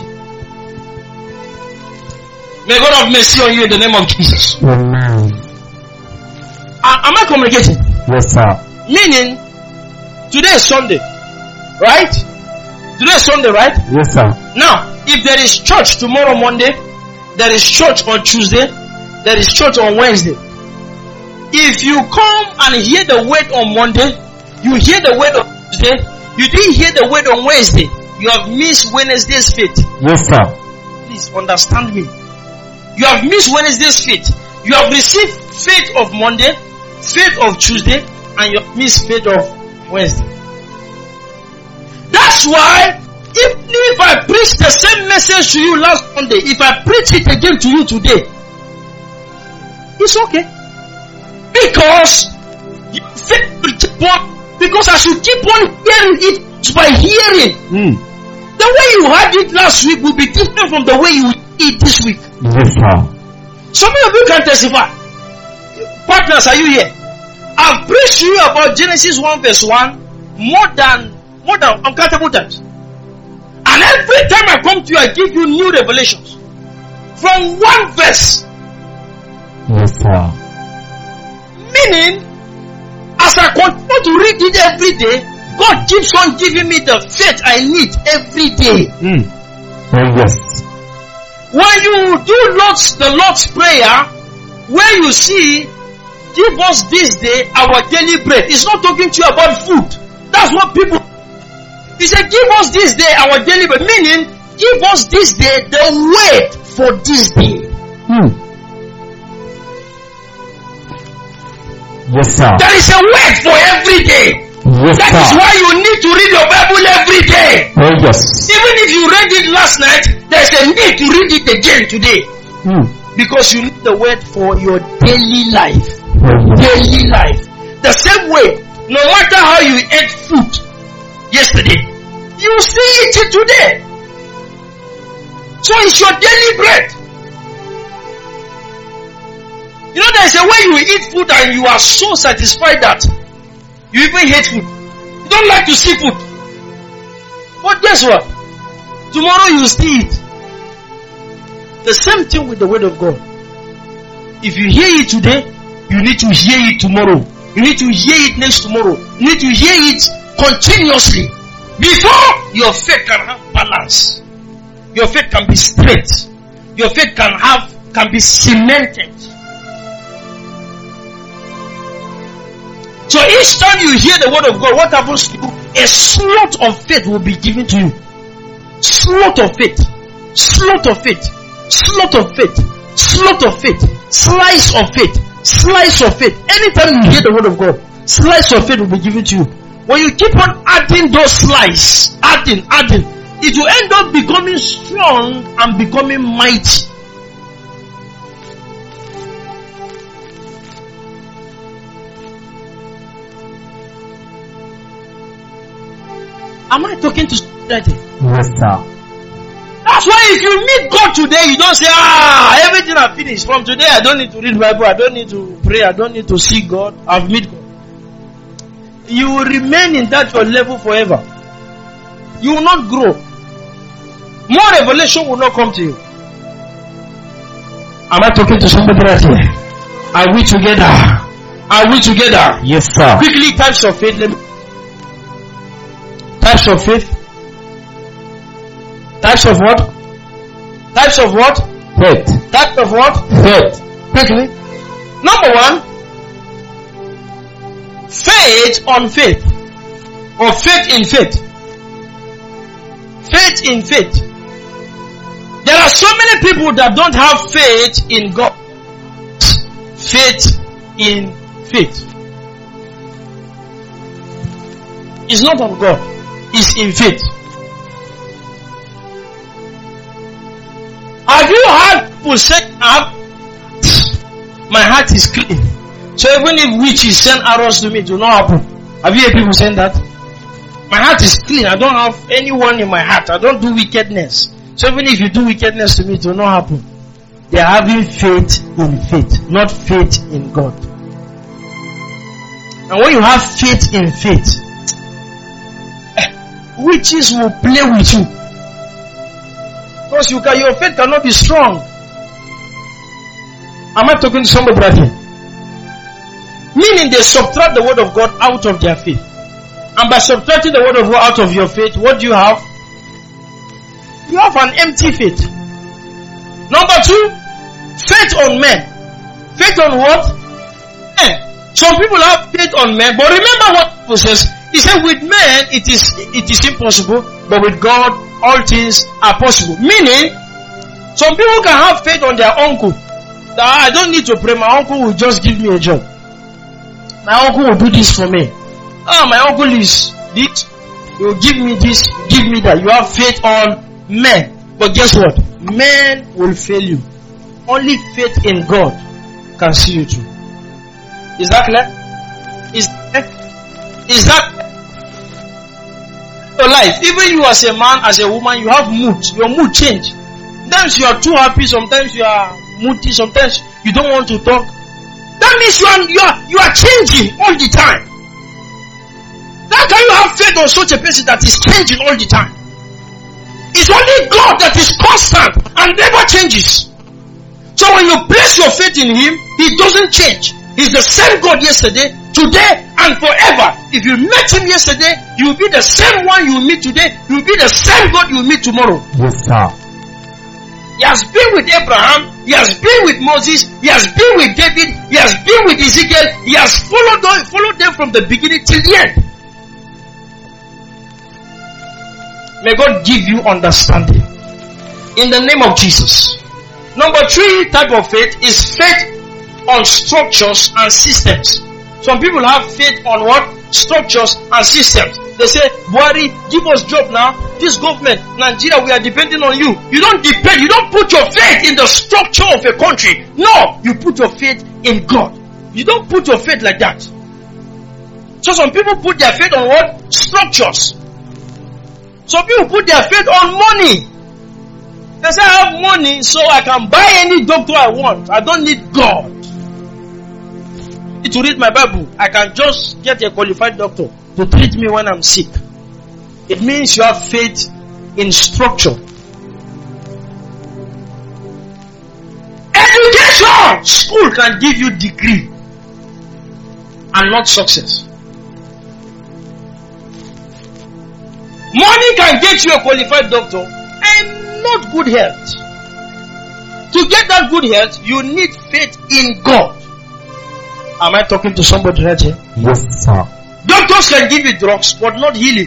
May God have mercy on you in the name of Jesus. Amen. Uh, am I communicating? Yes, sir. Meaning, today is Sunday, right? Today is Sunday, right? Yes, sir. Now, if there is church tomorrow Monday, there is church on Tuesday, there is church on Wednesday. If you come and hear the word on Monday, you hear the word on Tuesday, you didn't hear the word on Wednesday, you have missed Wednesday's faith. Yes, sir. Please understand me. You have missed Wednesday's faith. You have received faith of Monday, faith of Tuesday, and you have missed faith of Wednesday. That's why, even if I preach the same message to you last Sunday, if I preach it again to you today, it's okay. Because your faith will keep on. Because as you keep on hearing it, it's by hearing. Mm. The way you heard it last week will be different from the way you eat this week. Yes, sir. Some of you can testify. Partners, are you here? I've preached to you about Genesis one verse one more than more than uncountable times. And every time I come to you, I give you new revelations. From one verse. Yes, sir. Meaning, as I continue to read it every day, God keeps on giving me the faith I need every day. Mm. Oh, yes. When you do Lord's, the Lord's Prayer, where you see, give us this day our daily bread. It's not talking to you about food. That's what people, he said, give us this day our daily bread. Meaning, give us this day the word for this day. Mm. Yes, sir. There is a word for every day. Yes, That is sir. why you need to read your Bible every day. Oh, yes. Even if you read it last night, there's a need to read it again today. Mm. Because you need the word for your daily life. Oh, yes. Daily life. The same way, no matter how you ate food yesterday, you still eat it today. So it's your daily bread. You know, there's a way you eat food and you are so satisfied that you even hate food. You don't like to see food. But guess what? Tomorrow you will still eat. The same thing with the word of God. If you hear it today, you need to hear it tomorrow. You need to hear it next tomorrow. You need to hear it continuously. Before your faith can have balance. Your faith can be straight. Your faith can have, can be cemented. So each time you hear the word of God, what happens to you? A slot of faith will be given to you. Slot of faith. Slot of faith. Slot of faith. Slot of faith. Slice of faith. Slice of faith. Anytime you hear the word of God, slice of faith will be given to you. When you keep on adding those slices, adding, adding, it will end up becoming strong and becoming mighty. Am I talking to somebody? Yes, sir. That's why if you meet God today, you don't say, ah, everything I've finished. From today, I don't need to read Bible. I don't need to pray. I don't need to see God. I've met God. You will remain in that your level forever. You will not grow. More revelation will not come to you. Am I talking to somebody right here? Are we together? Are we together? Yes, sir. Quickly, types of faith. Let me Types of faith. Types of what? Types of what? Faith. Types of what? Faith. Quickly. Number one, faith on faith. Or faith in faith. Faith in faith. There are so many people that don't have faith in God. Faith in faith. It's not on God. It's in faith. Have you heard people say, my heart is clean, so even if witches send arrows to me, it will not happen? Have you heard people saying that? My heart is clean. I don't have anyone in my heart. I don't do wickedness. So even if you do wickedness to me, it will not happen. They are having faith in faith, not faith in God. And when you have faith in faith, witches will play with you. Because you can, your faith cannot be strong. Am I talking to somebody right here? Meaning they subtract the word of God out of their faith. And by subtracting the word of God out of your faith, what do you have? You have an empty faith. Number two, faith on men. Faith on what? Men. Some people have faith on men, but remember what Bible says. He said, with men it is it is impossible, but with God all things are possible. Meaning, some people can have faith on their uncle. That I don't need to pray, my uncle will just give me a job. My uncle will do this for me. Ah, my uncle is this, he will give me this, give me that. You have faith on men. But guess what? Men will fail you. Only faith in God can see you through. Is that clear? Is that, is that your life? Even you as a man, as a woman, you have mood. Your mood change. Sometimes you are too happy, sometimes you are moody, sometimes you don't want to talk. That means you are, you are, you are changing all the time. How can you have faith on such a person that is changing all the time? It's only God that is constant and never changes. So when you place your faith in Him, He doesn't change. He's the same God yesterday, today, and forever. If you met Him yesterday, you will be the same one you will meet today. You will be the same God you will meet tomorrow. Yes, sir. He has been with Abraham. He has been with Moses. He has been with David. He has been with Ezekiel. He has followed them, followed them from the beginning till the end. May God give you understanding. In the name of Jesus. Number three type of faith is faith on structures and systems. Some people have faith on what? Structures and systems. They say, Buhari, give us job now. This government, Nigeria, we are depending on you. You don't depend, you don't put your faith in the structure of a country. No, you put your faith in God. You don't put your faith like that. So some people put their faith on what? Structures. Some people put their faith on money. They say, I have money so I can buy any doctor I want. I don't need God. To read my Bible, I can just get a qualified doctor to treat me when I'm sick. It means you have faith in structure. Education! School can give you degree and not success. Money can get you a qualified doctor and not good health. To get that good health, you need faith in God. Am I talking to somebody right here? Yes, sir. Doctors can give you drugs, but not healing.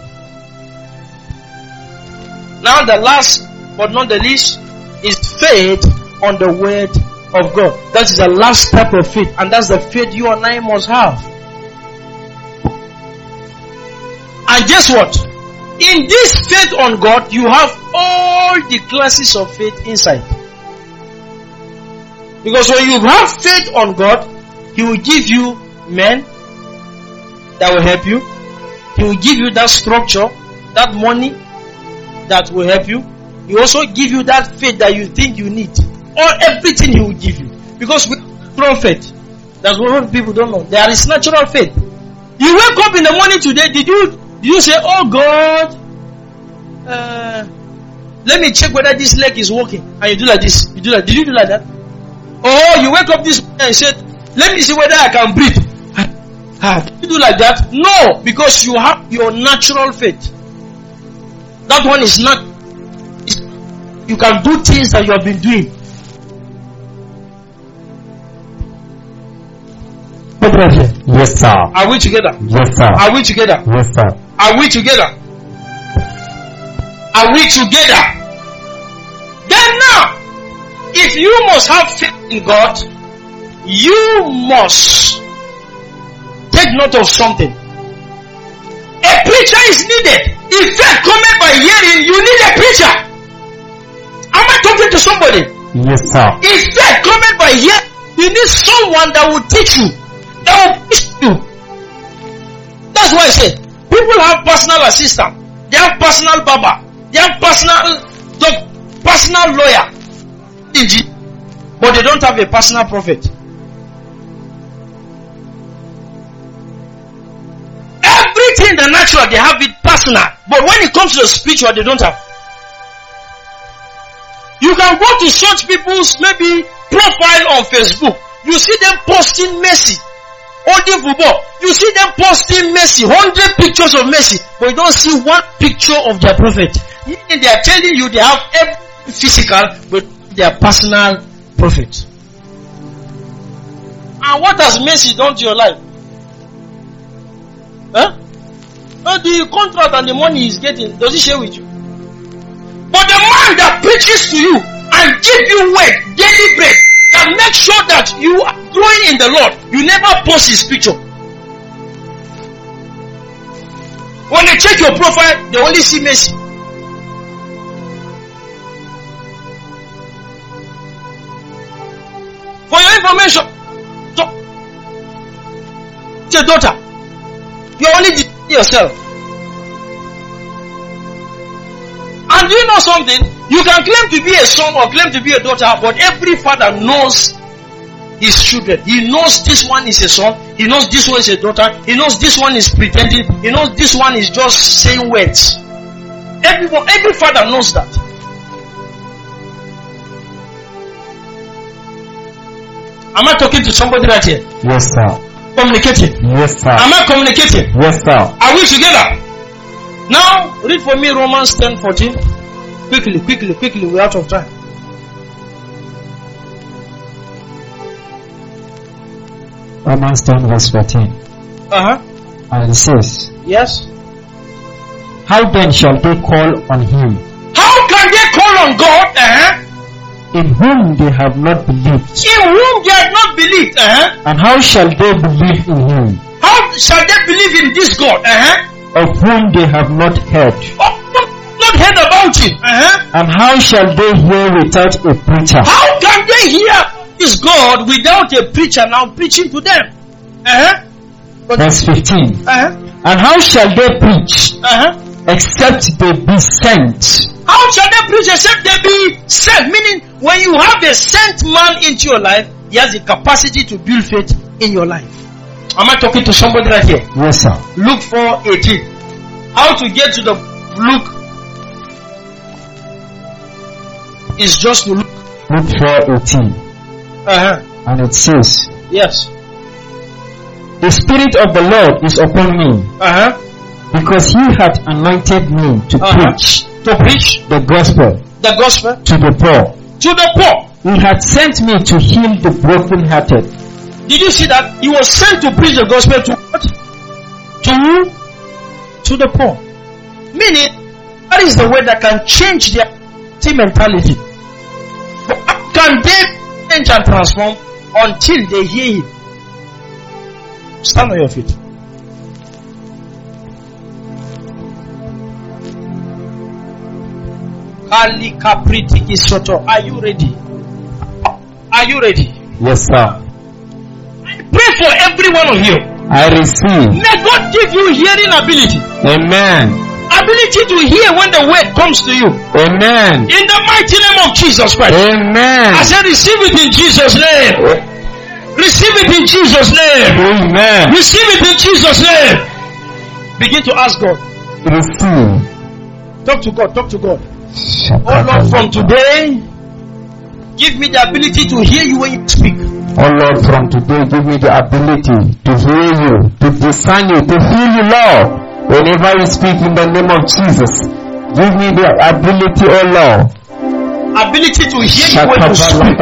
Now the last, but not the least, is faith on the word of God. That is the last type of faith, and that's the faith you and I must have. And guess what? In this faith on God, you have all the classes of faith inside. Because when you have faith on God, He will give you men that will help you. He will give you that structure, that money that will help you. He will also give you that faith that you think you need. Or everything He will give you. Because we have natural faith. That's what people don't know. There is natural faith. You wake up in the morning today, did you did you say, oh God, uh, let me check whether this leg is working. And you do like this. You do like, did you do like that? Or you wake up this morning and said, let me see whether I can breathe. Ah, did you do like that? No, because you have your natural faith. That one is not. You can do things that you have been doing. Yes, sir. Are we together? Yes, sir. Are we together? Yes, sir. Are we together? Are we together? Then now, if you must have faith in God, you must take note of something. A preacher is needed. If faith cometh by hearing, you need a preacher. Am I talking to somebody? Yes, sir. If faith cometh by hearing, you need someone that will teach you, that will teach you. That's why I say people have personal assistant, they have personal barber, they have personal doc, personal lawyer, but they don't have a personal prophet. Everything in the natural, they have it personal. But when it comes to the spiritual, they don't have. You can go to such people's maybe profile on Facebook. You see them posting Messi, holding football. You see them posting Messi, hundred pictures of Messi, but you don't see one picture of their prophet. Meaning they are telling you they have every physical, but their personal prophet. And what has Messi done to your life? Huh? Uh, the contract and the money he's getting, does he share with you? But the man that preaches to you and give you word, daily bread, that makes sure that you are growing in the Lord, you never post his picture. When they check your profile, they only see Messi. For your information, so, your daughter, you only did yourself. And do you know something? You can claim to be a son or claim to be a daughter, but every father knows his children. He knows this one is a son, he knows this one is a daughter, he knows this one is pretending, he knows this one is just saying words. Everyone, every father knows that. Am I talking to somebody right here? Yes, sir. Communicating. Yes, sir. Am I communicating? Yes, sir. Are we together? Now, read for me Romans ten fourteen. Quickly, quickly, quickly, we're out of time. Romans ten verse fourteen. Uh-huh. And it says, Yes. how then shall they call on him How can they call on God? Uh-huh. in whom they have not believed. In whom they have not believed. Uh-huh. And how shall they believe in him, How shall they believe in this God? Uh-huh. of whom they have not heard? Oh, not, not heard about him. Uh-huh. And how shall they hear without a preacher? How can they hear this God without a preacher now preaching to them? Uh-huh. Verse fifteen. Uh-huh. And how shall they preach Uh-huh. except they be sent? How shall they preach except they be sent? Meaning, when you have a sent man into your life, he has the capacity to build faith in your life. Am I talking to somebody right here? Yes, sir. Luke four eighteen. How to get to the Luke is just to look. Luke four eighteen. Uh-huh. And it says, Yes. the Spirit of the Lord is upon me, Uh-huh. because he hath anointed me to Uh-huh. preach To preach the gospel the gospel to the poor. to the poor. He hath sent me to heal the brokenhearted, Did you see that? He was sent to preach the gospel to what? To who? To the poor. Meaning, that is the way that can change their mentality. But how can they change and transform until they hear him? Stand on your feet. Kali Kapriti Kisoto. Are you ready? Are you ready? yes, sir. Pray for every one of you. I receive. May God give you hearing ability. Amen. Ability to hear when the word comes to you. Amen. In the mighty name of Jesus Christ. Amen. I said receive it in Jesus' name. Receive it in Jesus' name. Amen. Receive it in Jesus' name. Begin to ask God. Receive. Talk to God. Talk to God. Oh Lord, from today, give me the ability to hear you when you speak. Oh Lord, from today, give me the ability to hear you, to discern you, to feel you, Lord. Whenever you speak in the name of Jesus, give me the ability, oh Lord. Ability to hear you when you speak.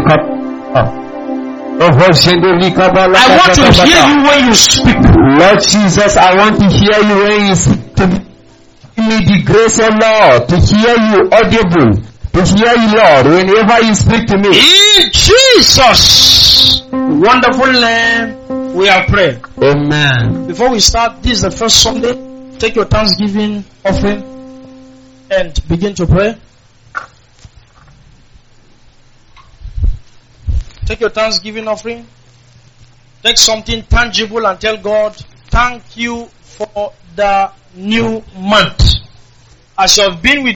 I want to hear you when you speak. Lord Jesus, I want to hear you when you speak. Give me the grace, oh Lord, to hear you audible, to hear you, Lord, whenever you speak to me. In Jesus' wonderful name, we are praying. Amen. Before we start, this is the first Sunday. Take your Thanksgiving offering and begin to pray. Take your Thanksgiving offering. Take something tangible and tell God, thank you for the new month. As you have been with